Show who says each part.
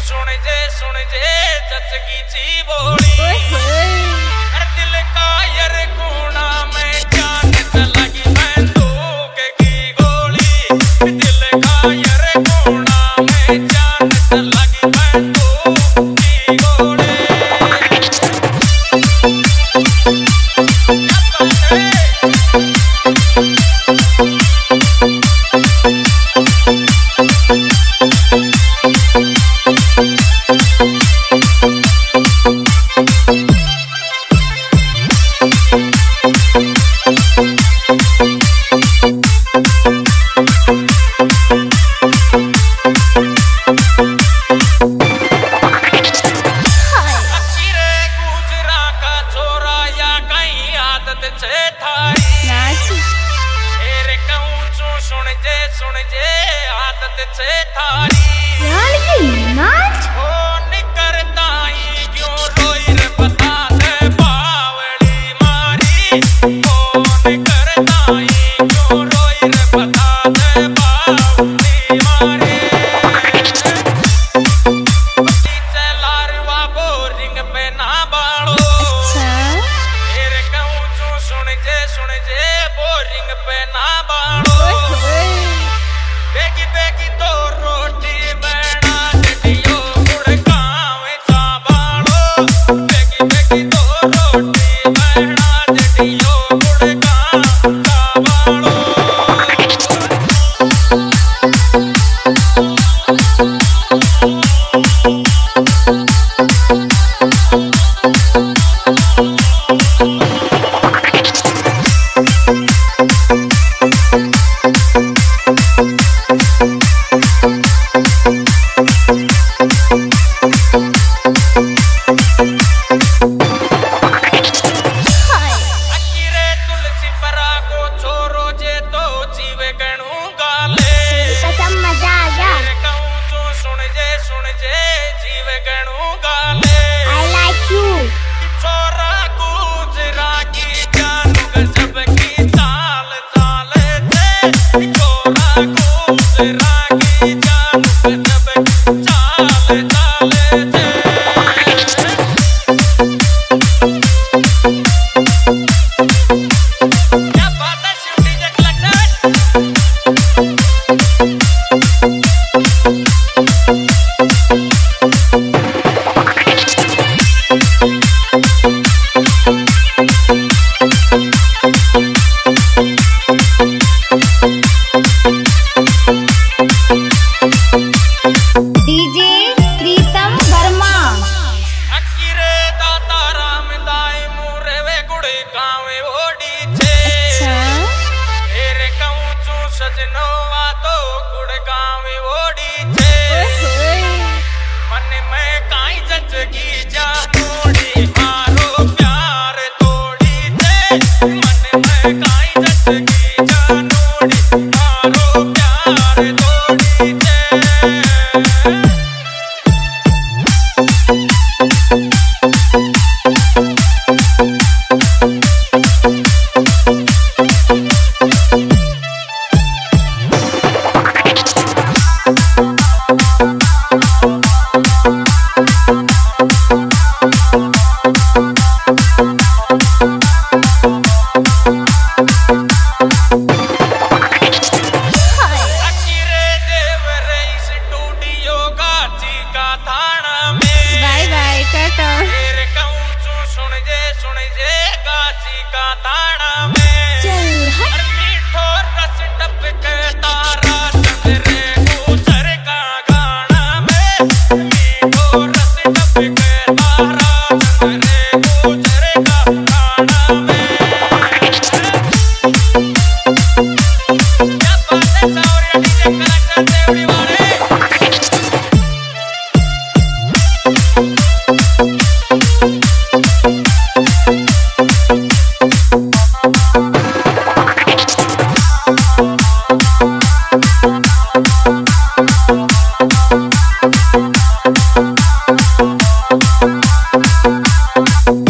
Speaker 1: सुन जे जचगी ची बोली हर दिल का यर कोना में जान चलगी बंदूक की गोली दिल का यर कोना में जान चलगी बंदूक की गोली सुन जे आदत से थारी ओ निकरताई क्यों रोई रे बता दे बावली मारी ओ निकरताई क्यों रोई रे बता दे बावली मारी चलारवा बोरिंग पे ना बाड़ो तेरे कहूँ सुन जे बोरिंग पे ना बाड़ो बेगी बेगी तो रोटी बना जटियो गुड़ गावे चाबालो बेगी बेगी तो रोटी बना जटियो गुड़ गावे चाबालो सुन जे जीव गणू गाले I like you छोरा गुजरा की जानू गजब की चाल चाले थे छोरा गुजरा की जानू गजब की चाल चाले थे क्या बात है शिव डीजे कलेक्टर